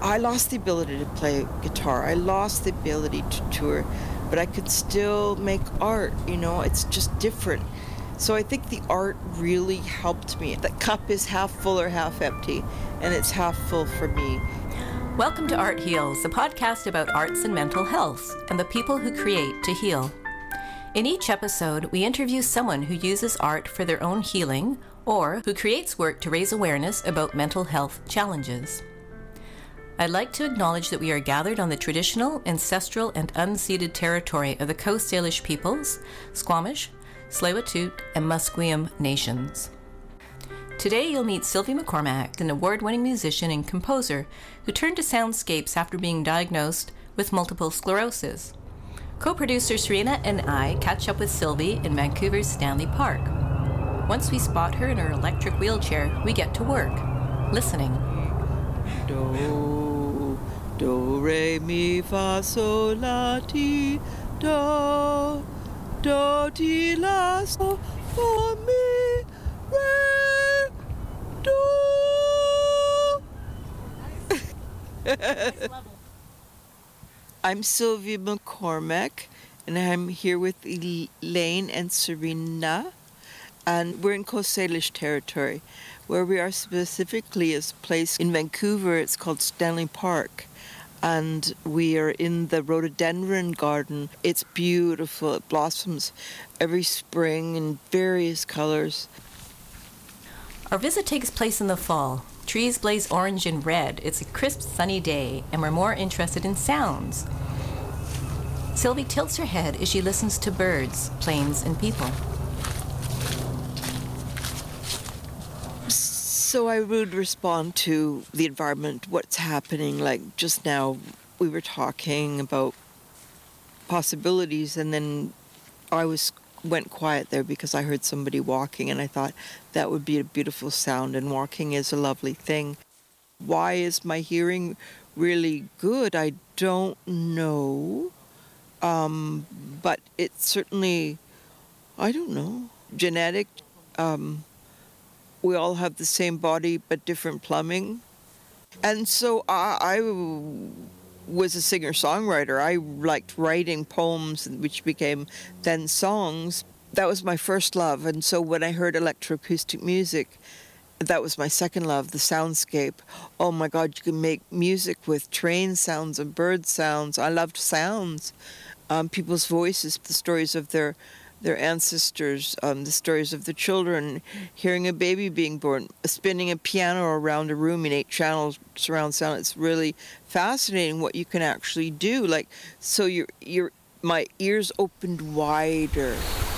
I lost the ability to play guitar. I lost the ability to tour, but I could still make art, it's just different. So I think the art really helped me. The cup is half full or half empty, and it's half full for me. Welcome to Art Heals, a podcast about arts and mental health and the people who create to heal. In each episode, we interview someone who uses art for their own healing or who creates work to raise awareness about mental health challenges. I'd like to acknowledge that we are gathered on the traditional, ancestral, and unceded territory of the Coast Salish peoples, Squamish, Tsleil-Waututh, and Musqueam nations. Today you'll meet Sylvie McCormack, an award-winning musician and composer who turned to soundscapes after being diagnosed with multiple sclerosis. Co-producer Serena and I catch up with Sylvie in Vancouver's Stanley Park. Once we spot her in her electric wheelchair, we get to work, listening. Do, re, mi, fa, sol, la, ti, do. Do, ti, la, so, fa, mi, re, do. I'm Sylvie McCormack, and I'm here with Elaine and Serena, and we're in Coast Salish territory. Where we are specifically is a place in Vancouver. It's called Stanley Park. And we are in the rhododendron garden. It's beautiful. It blossoms every spring in various colors. Our visit takes place in the fall. Trees blaze orange and red. It's a crisp, sunny day, and we're more interested in sounds. Sylvie tilts her head as she listens to birds, planes, and people. So I would respond to the environment, what's happening. Like just now, we were talking about possibilities, and then I went quiet there because I heard somebody walking, and I thought that would be a beautiful sound, and walking is a lovely thing. Why is my hearing really good? I don't know, but it's certainly, I don't know, genetic. We all have the same body but different plumbing. And so I was a singer-songwriter. I liked writing poems, which became then songs. That was my first love. And so when I heard electroacoustic music, that was my second love, the soundscape. Oh my God, you can make music with train sounds and bird sounds. I loved sounds. People's voices, the stories of their ancestors, the stories of the children, hearing a baby being born, spinning a piano around a room in 8 channels surround sound. It's really fascinating what you can actually do. Like, so my ears opened wider.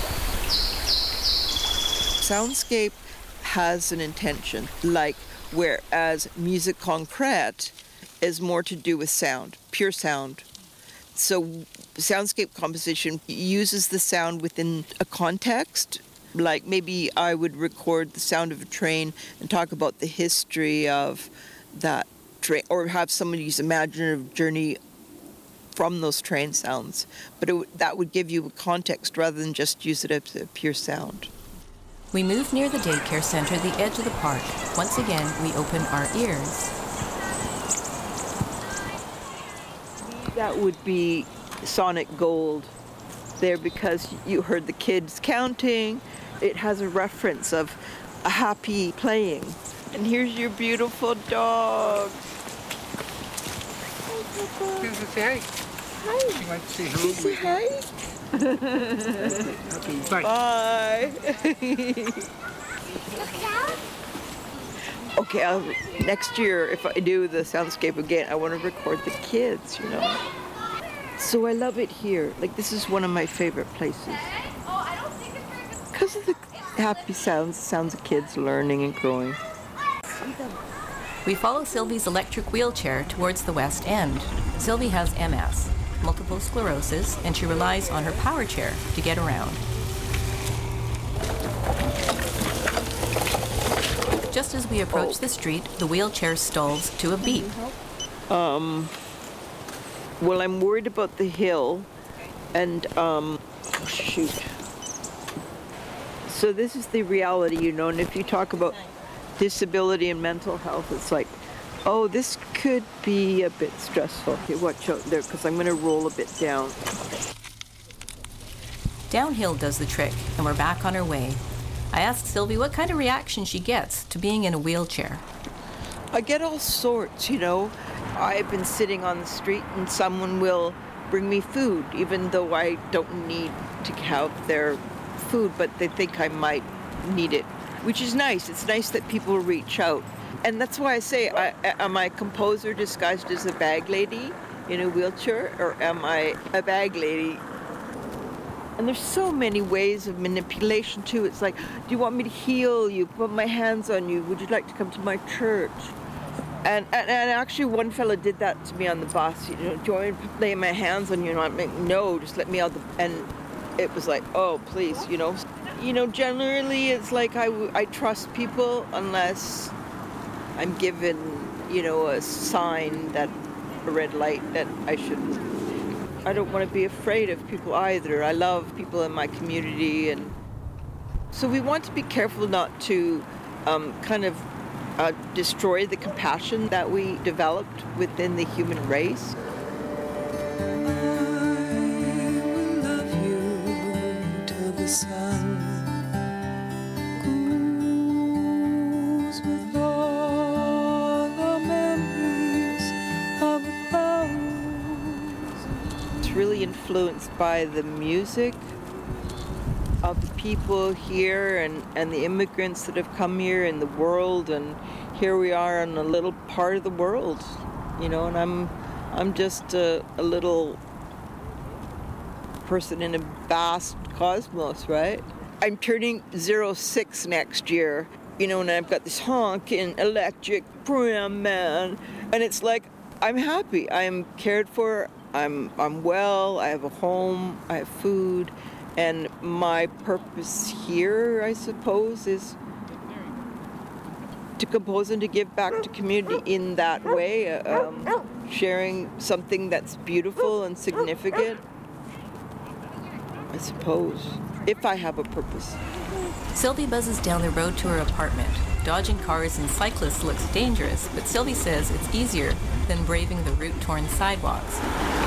Soundscape has an intention, like whereas musique concrète is more to do with sound, pure sound. So soundscape composition uses the sound within a context. Like maybe I would record the sound of a train and talk about the history of that train, or have somebody's imaginative journey from those train sounds. But that would give you a context rather than just use it as a pure sound. We move near the daycare center, the edge of the park. Once again, we open our ears. That would be sonic gold there because you heard the kids counting. It has a reference of a happy playing. And here's your beautiful dog. Here's the fairy. Hi. She wants to say hello. Say hi. Okay, bye. Bye. Okay, next year, if I do the soundscape again, I want to record the kids, So I love it here. Like, this is one of my favorite places. Because of the happy sounds of kids learning and growing. We follow Sylvie's electric wheelchair towards the west end. Sylvie has MS, multiple sclerosis, and she relies on her power chair to get around. Just as we approach the street, the wheelchair stalls to a beep. Well, I'm worried about the hill, and, shoot. So this is the reality, and if you talk about disability and mental health, it's like Oh, this could be a bit stressful. Okay, watch out there, because I'm going to roll a bit down. Downhill does the trick, and we're back on our way. I asked Sylvie what kind of reaction she gets to being in a wheelchair. I get all sorts, you know. I've been sitting on the street and someone will bring me food, even though I don't need to have their food, but they think I might need it, which is nice. It's nice that people reach out. And that's why I say, am I a composer disguised as a bag lady in a wheelchair, or am I a bag lady? And there's so many ways of manipulation too. It's like, do you want me to heal you, put my hands on you? Would you like to come to my church? And actually one fella did that to me on the bus, you know, do you want me to lay my hands on you? And I'm like, no, just let me out. And it was like, oh, please, you know. You know, generally it's like I trust people unless I'm given, you know, a sign, that a red light, that I shouldn't. I don't want to be afraid of people either. I love people in my community, and so we want to be careful not to destroy the compassion that we developed within the human race. I will love you till the sun goes with all the memories of the flowers. It's really influenced by the music of the people here and the immigrants that have come here in the world, and here we are in a little part of the world, you know, and I'm just a little person in a vast cosmos, right? I'm turning 06 next year, you know, and I've got this honking electric pram man, and it's like I'm happy, I'm cared for, I'm well, I have a home, I have food. And my purpose here, I suppose, is to compose and to give back to community in that way, sharing something that's beautiful and significant, I suppose, if I have a purpose. Sylvie buzzes down the road to her apartment. Dodging cars and cyclists looks dangerous, but Sylvie says it's easier than braving the route-torn sidewalks.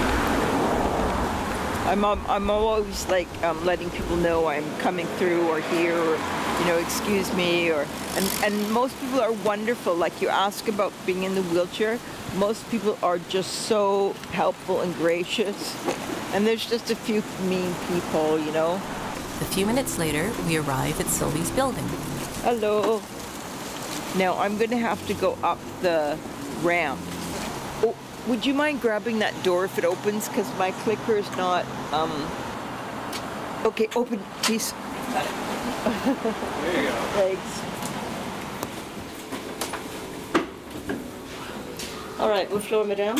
I'm always like letting people know I'm coming through or here, or, you know, excuse me, or and most people are wonderful. Like, you ask about being in the wheelchair, most people are just so helpful and gracious, and there's just a few mean people, you know. A few minutes later, we arrive at Sylvie's building. Hello. Now I'm going to have to go up the ramp. Oh, would you mind grabbing that door if it opens? Because my clicker is not... Okay, open, please. There you go. Thanks. All right, what floor, madame?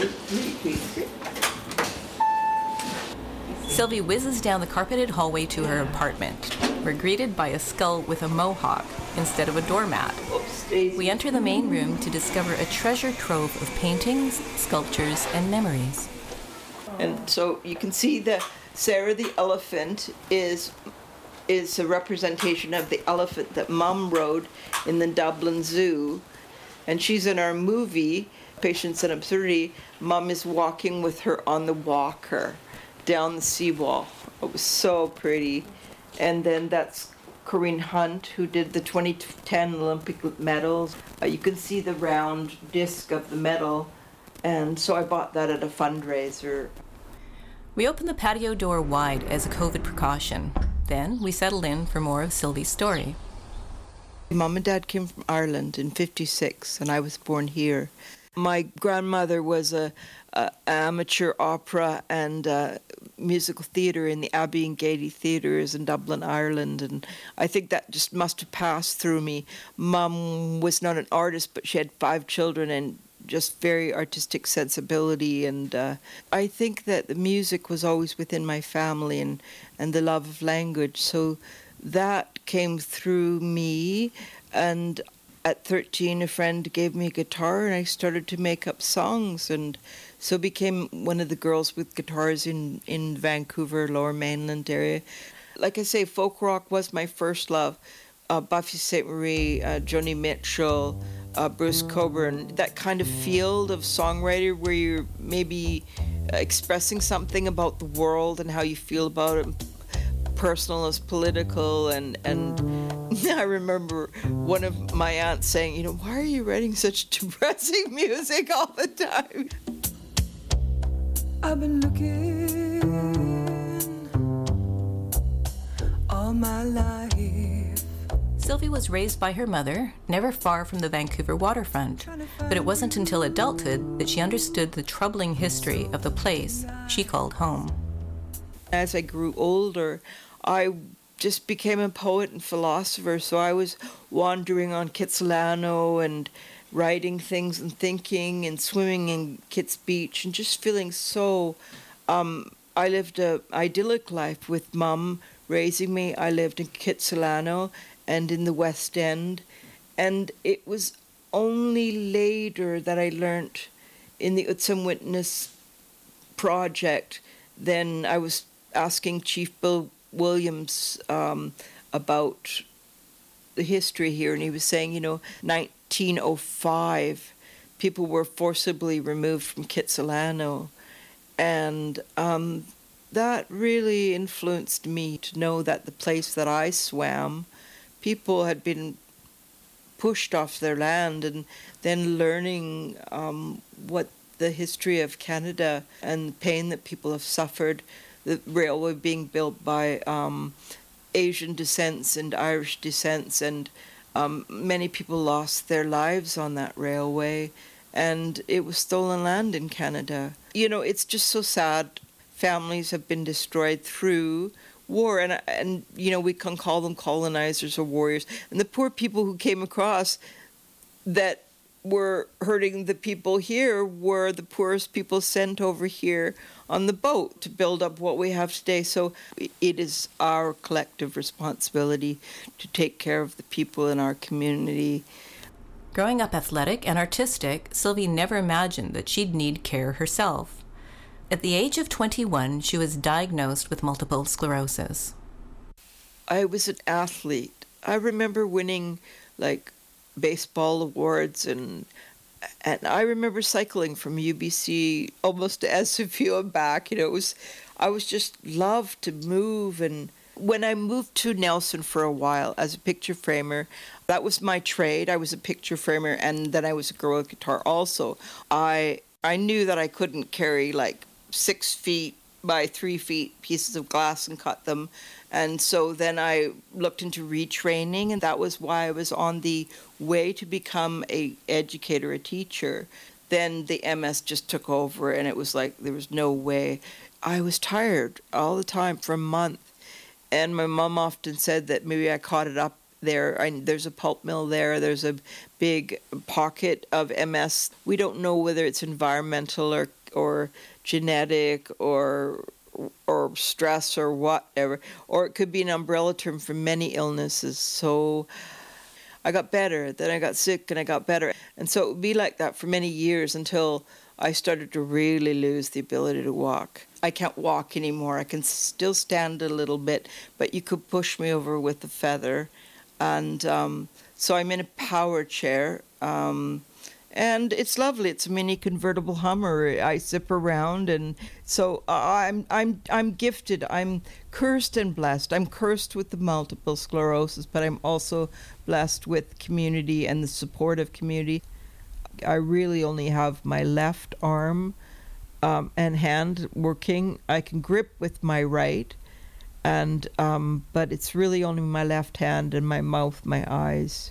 Sylvie whizzes down the carpeted hallway to her apartment. We're greeted by a skull with a mohawk instead of a doormat. We enter the main room to discover a treasure trove of paintings, sculptures, and memories. And so you can see that Sarah the elephant is a representation of the elephant that Mum rode in the Dublin Zoo. And she's in our movie, Patience and Absurdity. Mum is walking with her on the walker down the seawall. It was so pretty. And then that's Corinne Hunt, who did the 2010 Olympic medals. You can see the round disc of the medal. And so I bought that at a fundraiser. We open the patio door wide as a COVID precaution. Then we settle in for more of Sylvie's story. Mum and Dad came from Ireland in '56, and I was born here. My grandmother was a amateur opera and musical theatre in the Abbey and Gaiety theatres in Dublin, Ireland, and I think that just must have passed through me. Mum was not an artist, but she had 5 children and just very artistic sensibility, and I think that the music was always within my family, and the love of language, so that came through me. And at 13, a friend gave me a guitar, and I started to make up songs, and so became one of the girls with guitars in Vancouver, Lower Mainland area. Like I say, folk rock was my first love. Buffy Sainte-Marie, Joni Mitchell, Bruce Coburn, that kind of field of songwriter where you're maybe expressing something about the world and how you feel about it, personal as political, and I remember one of my aunts saying, you know, why are you writing such depressing music all the time? I've been looking all my life. Sylvie was raised by her mother, never far from the Vancouver waterfront, but it wasn't until adulthood that she understood the troubling history of the place she called home. As I grew older, I just became a poet and philosopher, so I was wandering on Kitsilano and writing things and thinking and swimming in Kitts Beach and just feeling so... I lived an idyllic life with Mum raising me. I lived in Kitsilano and in the West End, and it was only later that I learnt in the Utsum Witness project. Then I was asking Chief Bill Williams about the history here, and he was saying, you know, 1905, people were forcibly removed from Kitsilano, and that really influenced me to know that the place that I swam, people had been pushed off their land, and then learning what the history of Canada and the pain that people have suffered, the railway being built by Asian descents and Irish descents, and many people lost their lives on that railway, and it was stolen land in Canada. You know, it's just so sad. Families have been destroyed through war, and you know, we can call them colonizers or warriors. And the poor people who came across that were hurting the people here were the poorest people sent over here on the boat to build up what we have today. So it is our collective responsibility to take care of the people in our community. Growing up athletic and artistic, Sylvie never imagined that she'd need care herself. At the age of 21, she was diagnosed with multiple sclerosis. I was an athlete. I remember winning like baseball awards, and I remember cycling from UBC almost to SFU and back. You know, I was just loved to move. And when I moved to Nelson for a while as a picture framer, that was my trade. I was a picture framer, and then I was a girl with guitar also. I knew that I couldn't carry like 6 feet by 3 feet pieces of glass and cut them. And so then I looked into retraining, and that was why I was on the way to become a educator, a teacher. Then the MS just took over, and it was like there was no way. I was tired all the time for a month. And my mom often said that maybe I caught it up there. There's a pulp mill there. There's a big pocket of MS. We don't know whether it's environmental or genetic or stress or whatever, or it could be an umbrella term for many illnesses. So I got better, then I got sick, and I got better. And so it would be like that for many years until I started to really lose the ability to walk. I can't walk anymore. I can still stand a little bit, but you could push me over with a feather. And so I'm in a power chair. And it's lovely. It's a mini convertible Hummer. I zip around, and so I'm gifted. I'm cursed and blessed. I'm cursed with the multiple sclerosis, but I'm also blessed with community and the support of community. I really only have my left arm and hand working. I can grip with my right, and but it's really only my left hand and my mouth, my eyes.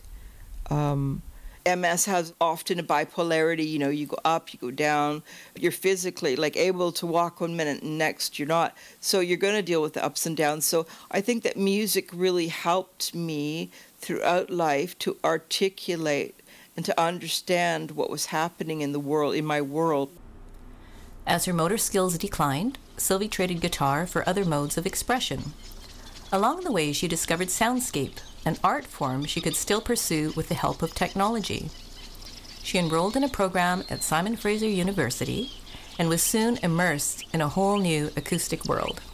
MS has often a bipolarity, you know, you go up, you go down. You're physically like able to walk 1 minute and next you're not. So you're going to deal with the ups and downs. So I think that music really helped me throughout life to articulate and to understand what was happening in the world, in my world. As her motor skills declined, Sylvie traded guitar for other modes of expression. Along the way, she discovered soundscape, an art form she could still pursue with the help of technology. She enrolled in a program at Simon Fraser University and was soon immersed in a whole new acoustic world.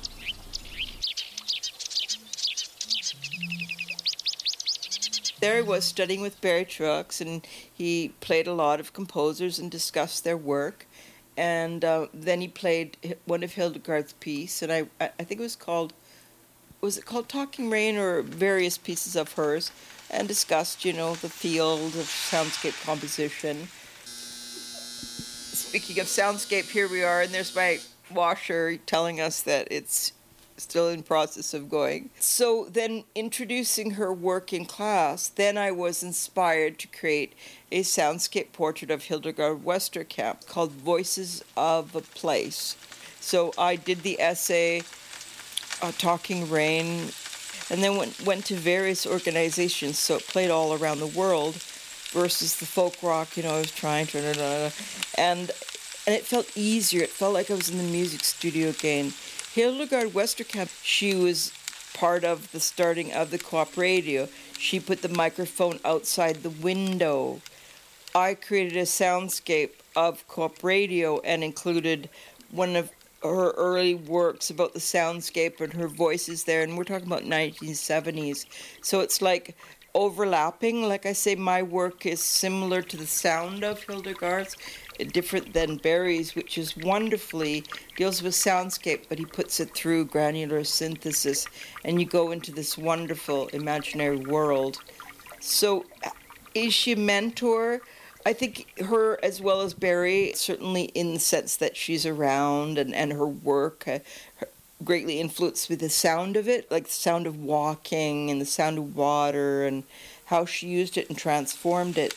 There I was studying with Barry Trucks, and he played a lot of composers and discussed their work. And then he played one of Hildegard's pieces, and I think it was called Talking Rain, or various pieces of hers, and discussed, the field of soundscape composition. Speaking of soundscape, here we are, and there's my washer telling us that it's still in process of going. So then, introducing her work in class, then I was inspired to create a soundscape portrait of Hildegard Westerkamp called Voices of a Place. So I did the essay, Talking Rain, and then went to various organizations, so it played all around the world, versus the folk rock, I was trying to, and it felt easier. It felt like I was in the music studio again. Hildegard Westerkamp, she was part of the starting of the Co-op Radio. She put the microphone outside the window. I created a soundscape of Co-op Radio and included one of her early works about the soundscape, and her voice is there, and we're talking about 1970s. So it's like overlapping. Like I say, my work is similar to the sound of Hildegard's, different than Barry's, which is wonderfully deals with soundscape, but he puts it through granular synthesis, and you go into this wonderful imaginary world. So is she a mentor? I think her, as well as Barry, certainly in the sense that she's around, and her work greatly influenced with the sound of it, like the sound of walking and the sound of water, and how she used it and transformed it.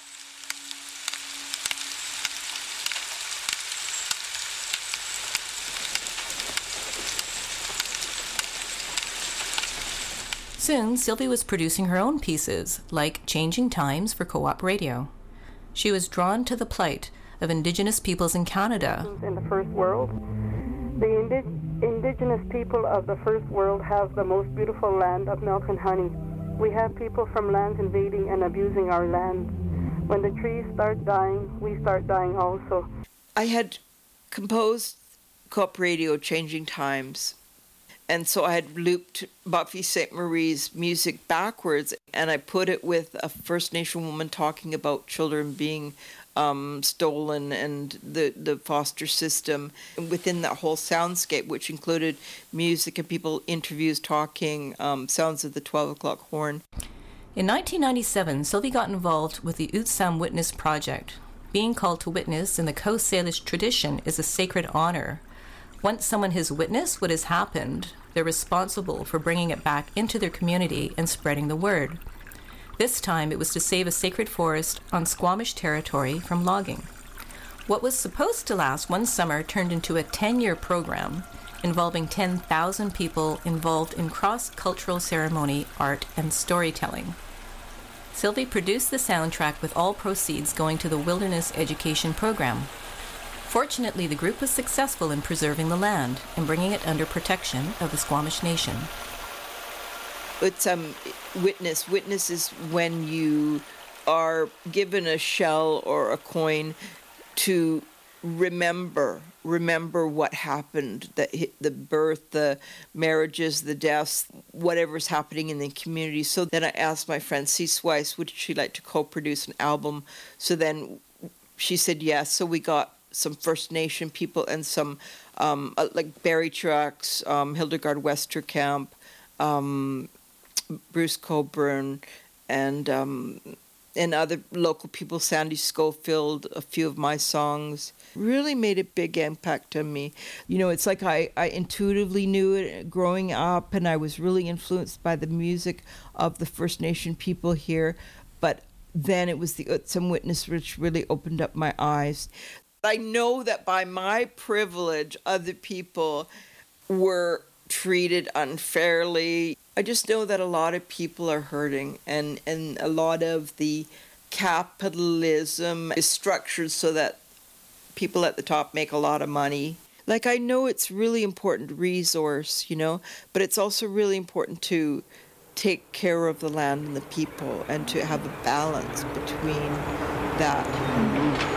Soon, Sylvie was producing her own pieces, like Changing Times for Co-op Radio. She was drawn to the plight of Indigenous peoples in Canada. In the First World, the Indigenous people of the First World have the most beautiful land of milk and honey. We have people from lands invading and abusing our land. When the trees start dying, we start dying also. I had composed Co-op Radio Changing Times, and so I had looped Buffy Sainte-Marie's music backwards, and I put it with a First Nation woman talking about children being stolen and the foster system within that whole soundscape, which included music and people, interviews, talking, sounds of the 12 o'clock horn. In 1997, Sylvie got involved with the Utsam Witness Project. Being called to witness in the Coast Salish tradition is a sacred honor. Once someone has witnessed what has happened, they're responsible for bringing it back into their community and spreading the word. This time, it was to save a sacred forest on Squamish territory from logging. What was supposed to last one summer turned into a 10-year program involving 10,000 people involved in cross-cultural ceremony, art, and storytelling. Sylvie produced the soundtrack with all proceeds going to the Wilderness Education Program. Fortunately, the group was successful in preserving the land and bringing it under protection of the Squamish Nation. It's witness. Witness is when you are given a shell or a coin to remember what happened, the birth, the marriages, the deaths, whatever's happening in the community. So then I asked my friend Cece Weiss, would she like to co-produce an album? So then she said yes. So we got some First Nation people and some like Barry Trucks, Hildegard Westerkamp, Bruce Coburn, and other local people, Sandy Schofield, a few of my songs. Really made a big impact on me. It's like I intuitively knew it growing up, and I was really influenced by the music of the First Nation people here. But then it was the Utsam Witness which really opened up my eyes. I know that by my privilege, other people were treated unfairly. I just know that a lot of people are hurting, and a lot of the capitalism is structured so that people at the top make a lot of money. Like, I know it's really important resource, but it's also really important to take care of the land and the people and to have a balance between that.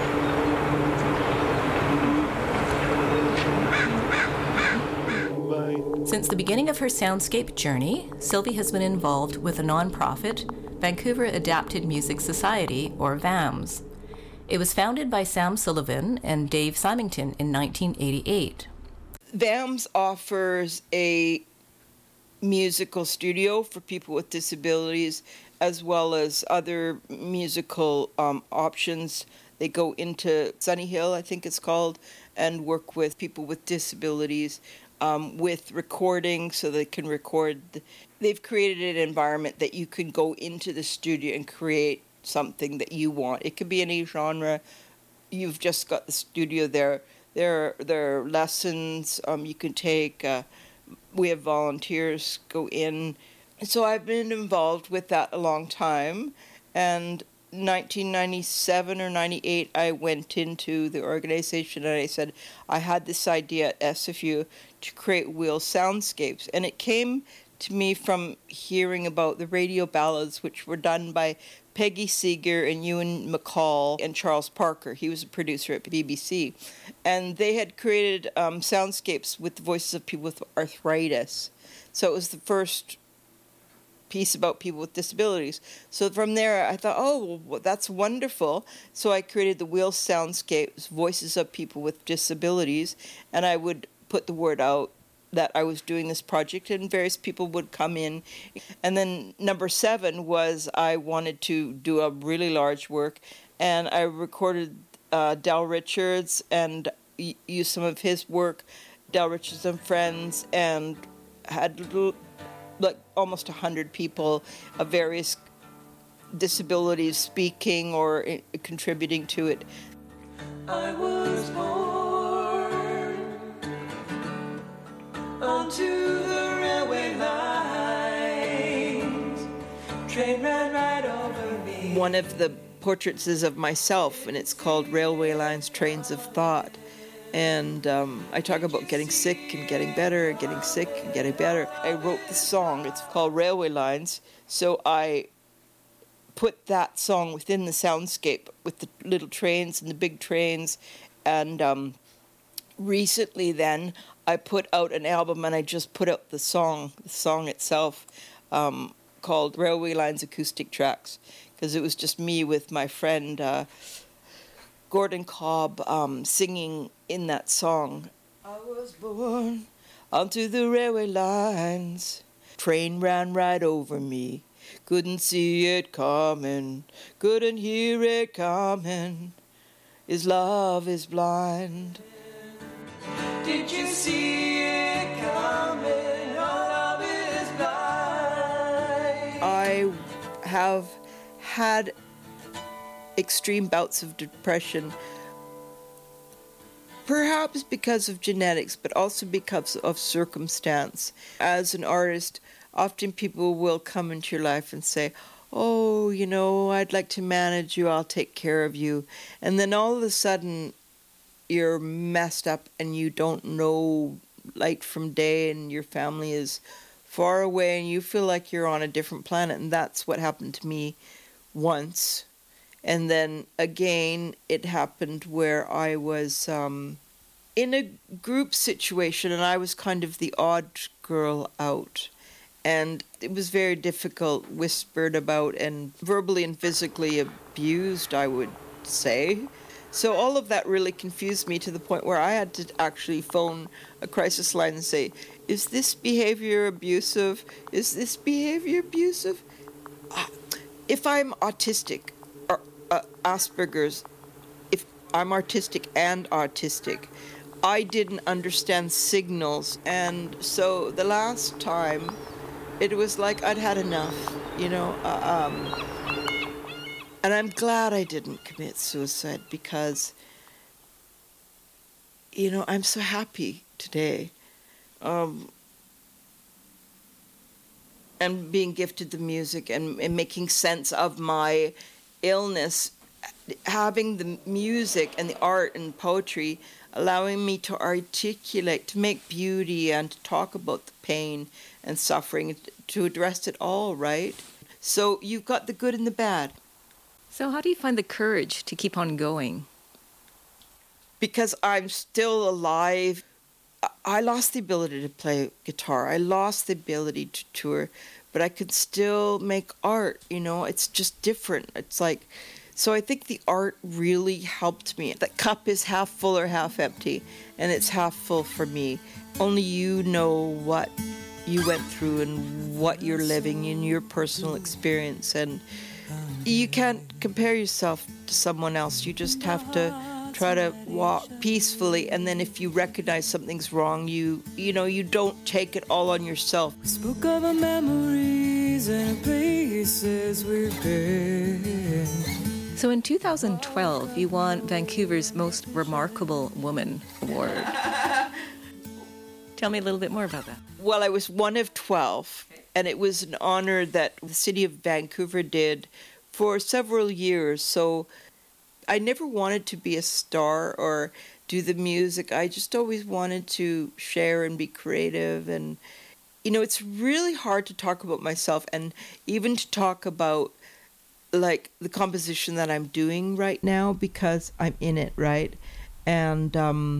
Since the beginning of her soundscape journey, Sylvie has been involved with a nonprofit, Vancouver Adapted Music Society, or VAMS. It was founded by Sam Sullivan and Dave Symington in 1988. VAMS offers a musical studio for people with disabilities, as well as other musical options. They go into Sunny Hill, I think it's called, and work with people with disabilities with recording, so they can record. They've created an environment that you can go into the studio and create something that you want. It could be any genre. You've just got the studio there. There are lessons you can take. We have volunteers go in. So I've been involved with that a long time. And 1997 or 98, I went into the organization and I said, I had this idea at SFU to create wheel soundscapes. And it came to me from hearing about the radio ballads, which were done by Peggy Seeger and Ewan McCall and Charles Parker. He was a producer at BBC. And they had created soundscapes with the voices of people with arthritis. So it was the first piece about people with disabilities. So from there, I thought, oh, well, that's wonderful. So I created the wheel soundscapes, voices of people with disabilities, and I would put the word out that I was doing this project, and various people would come in. And then number 7 was I wanted to do a really large work, and I recorded Del Richards and used some of his work, Del Richards and Friends, and had like almost 100 people of various disabilities speaking or contributing to it. I was born onto the railway lines. Train ran right over me. One of the portraits is of myself, and it's called Railway Lines, Trains of Thought. And I talk about getting sick and getting better, getting sick and getting better. I wrote the song. It's called Railway Lines. So I put that song within the soundscape with the little trains and the big trains. And recently then, I put out an album, and I just put out the song itself, called Railway Lines Acoustic Tracks, because it was just me with my friend Gordon Cobb singing in that song. I was born onto the railway lines. Train ran right over me. Couldn't see it coming. Couldn't hear it coming. His love is blind. Did you see it coming? Your love is blind. I have had extreme bouts of depression, perhaps because of genetics, but also because of circumstance. As an artist, often people will come into your life and say, oh, you know, I'd like to manage you, I'll take care of you. And then all of a sudden, you're messed up and you don't know light from day, and your family is far away and you feel like you're on a different planet. And that's what happened to me once. And then again, it happened where I was in a group situation, and I was kind of the odd girl out. And it was very difficult, whispered about and verbally and physically abused, I would say. So all of that really confused me to the point where I had to actually phone a crisis line and say, is this behavior abusive? Is this behavior abusive? If I'm autistic, Asperger's, if I'm artistic and autistic, I didn't understand signals, and so the last time it was like I'd had enough, you know, and I'm glad I didn't commit suicide, because, you know, I'm so happy today, and being gifted the music and making sense of my illness, having the music and the art and poetry allowing me to articulate, to make beauty and to talk about the pain and suffering, to address it all, right? So you've got the good and the bad. So how do you find the courage to keep on going? Because I'm still alive. I lost the ability to play guitar. I lost the ability to tour. but I could still make art, it's just different. It's like, so I think the art really helped me. The cup is half full or half empty, and it's half full for me. Only you know what you went through and what you're living in your personal experience, and you can't compare yourself to someone else. You just have to try to walk peacefully, and then if you recognize something's wrong, you don't take it all on yourself. We spoke of our memories and places we've been. So in 2012, you won Vancouver's Most Remarkable Woman Award. Tell me a little bit more about that. Well, I was one of 12, and it was an honor that the city of Vancouver did for several years. So I never wanted to be a star or do the music. I just always wanted to share and be creative. And, it's really hard to talk about myself and even to talk about like the composition that I'm doing right now because I'm in it, right? And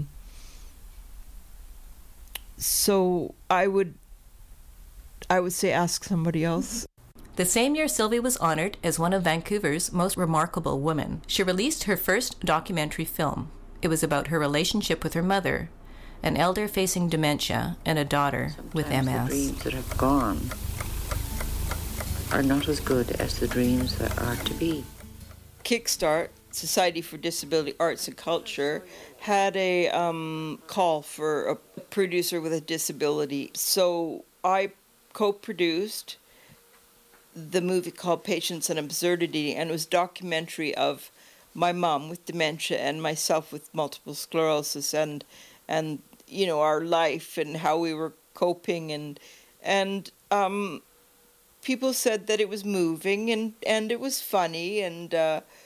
so I would say ask somebody else. The same year Sylvie was honored as one of Vancouver's most remarkable women, she released her first documentary film. It was about her relationship with her mother, an elder facing dementia, and a daughter with MS. The dreams that have gone are not as good as the dreams that are to be. Kickstart, Society for Disability Arts and Culture, had a call for a producer with a disability. So I co-produced the movie called Patience and Absurdity, and it was a documentary of my mom with dementia and myself with multiple sclerosis and our life and how we were coping and people said that it was moving and it was funny, and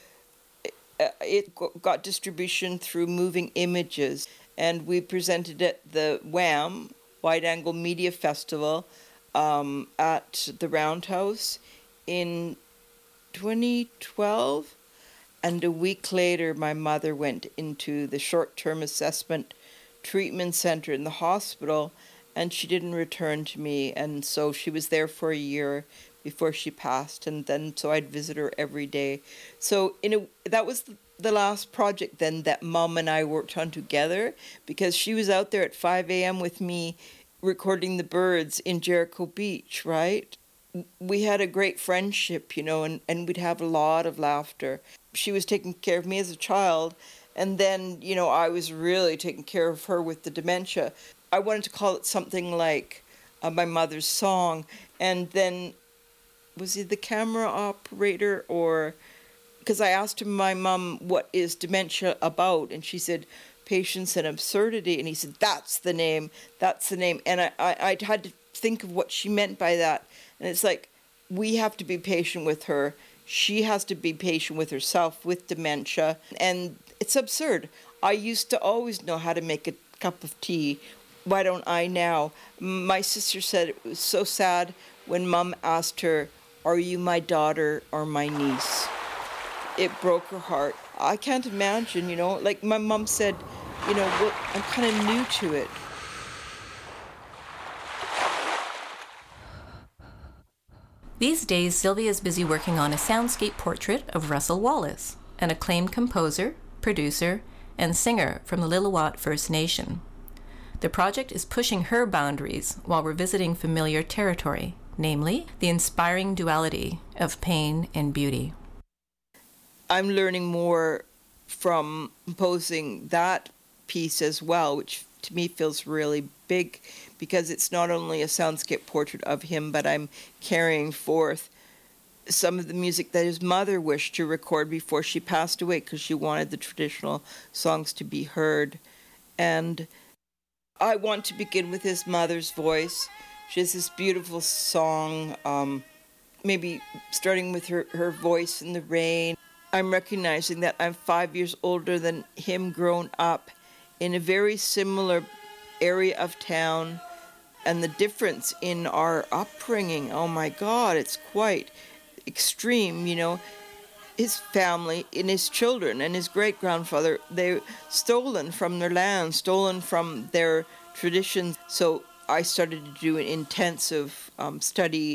it got distribution through Moving Images, and we presented at the WAM, Wide Angle Media Festival, at the Roundhouse in 2012, and a week later my mother went into the short-term assessment treatment center in the hospital, and she didn't return to me, and so she was there for a year before she passed, and then so I'd visit her every day. So that was the last project then that Mom and I worked on together, because she was out there at 5 a.m. with me recording the birds in Jericho Beach, right? We had a great friendship, and we'd have a lot of laughter. She was taking care of me as a child, and then, I was really taking care of her with the dementia. I wanted to call it something like my mother's song, and then was he the camera operator, or because I asked him, my mom, what is dementia about, and she said Patience and Absurdity, and he said that's the name, and I had to think of what she meant by that, and it's like we have to be patient with her, she has to be patient with herself with dementia, and it's absurd. I used to always know how to make a cup of tea. Why don't I now? My sister said it was so sad when Mom asked her, are you my daughter or my niece? It broke her heart. I can't imagine, like my mom said, well, I'm kind of new to it. These days, Sylvia is busy working on a soundscape portrait of Russell Wallace, an acclaimed composer, producer, and singer from the Lillooet First Nation. The project is pushing her boundaries while revisiting familiar territory, namely the inspiring duality of pain and beauty. I'm learning more from composing that piece as well, which to me feels really big because it's not only a soundscape portrait of him, but I'm carrying forth some of the music that his mother wished to record before she passed away because she wanted the traditional songs to be heard. And I want to begin with his mother's voice. She has this beautiful song, maybe starting with her voice in the rain. I'm recognizing that I'm 5 years older than him, grown up in a very similar area of town, and the difference in our upbringing, oh my God, it's quite extreme, His family and his children and his great-grandfather, they stolen from their land, stolen from their traditions. So I started to do an intensive study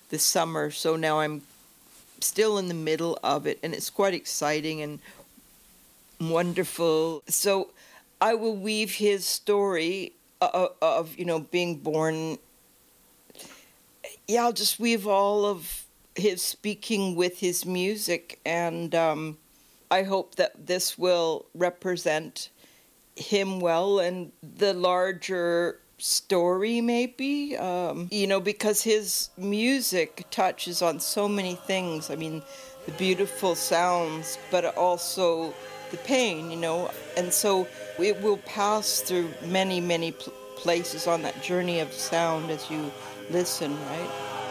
this summer. So now I'm still in the middle of it, and it's quite exciting and wonderful. So I will weave his story of being born. Yeah, I'll just weave all of his speaking with his music, and I hope that this will represent him well and the larger story, maybe, because his music touches on so many things. I mean, the beautiful sounds, but also the pain, and so it will pass through many, many places on that journey of sound as you listen, right?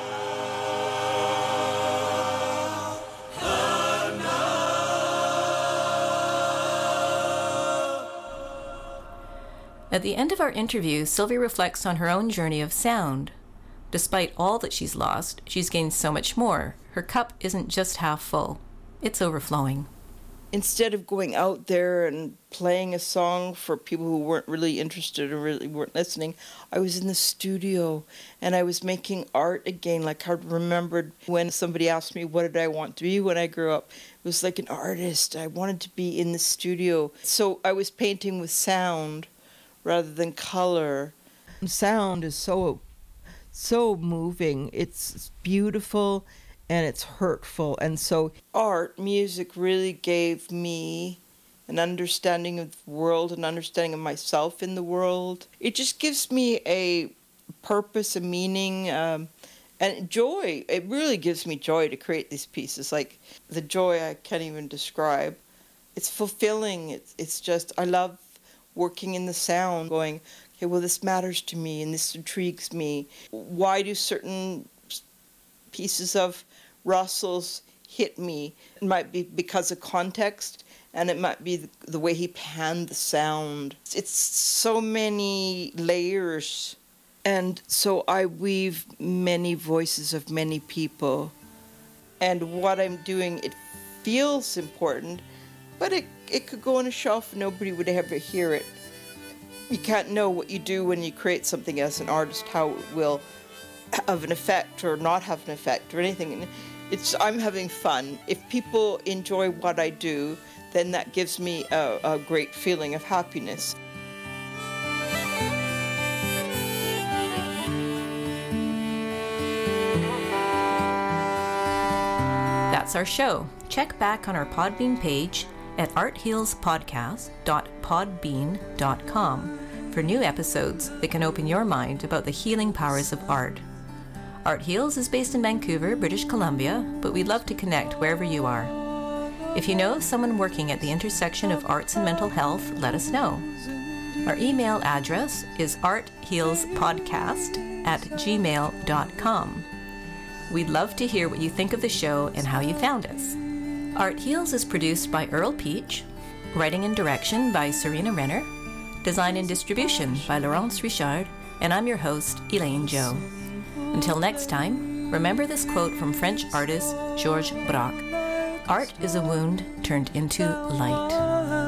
At the end of our interview, Sylvie reflects on her own journey of sound. Despite all that she's lost, she's gained so much more. Her cup isn't just half full, it's overflowing. Instead of going out there and playing a song for people who weren't really interested or really weren't listening, I was in the studio and I was making art again. Like I remembered when somebody asked me what did I want to be when I grew up. It was like an artist. I wanted to be in the studio. So I was painting with sound rather than color. Sound is so moving. It's beautiful and it's hurtful. And so art, music really gave me an understanding of the world, an understanding of myself in the world. It just gives me a purpose, a meaning, and joy. It really gives me joy to create these pieces. Like the joy I can't even describe. It's fulfilling. It's just, I love working in the sound, going, okay, well, this matters to me and this intrigues me. Why do certain pieces of Russell's hit me? It might be because of context, and it might be the way he panned the sound. It's so many layers. And so I weave many voices of many people. And what I'm doing, it feels important, but it could go on a shelf and nobody would ever hear it. You can't know what you do when you create something as an artist, how it will have an effect or not have an effect or anything. I'm having fun. If people enjoy what I do, then that gives me a great feeling of happiness. That's our show. Check back on our Podbean page at arthealspodcast.podbean.com for new episodes that can open your mind about the healing powers of art. Art Heals is based in Vancouver, British Columbia, but we'd love to connect wherever you are. If you know of someone working at the intersection of arts and mental health, let us know. Our email address is arthealspodcast@gmail.com. We'd love to hear what you think of the show and how you found us. Art Heals is produced by Earl Peach, writing and direction by Serena Renner, design and distribution by Laurence Richard, and I'm your host, Elaine Joe. Until next time, remember this quote from French artist Georges Braque: "Art is a wound turned into light."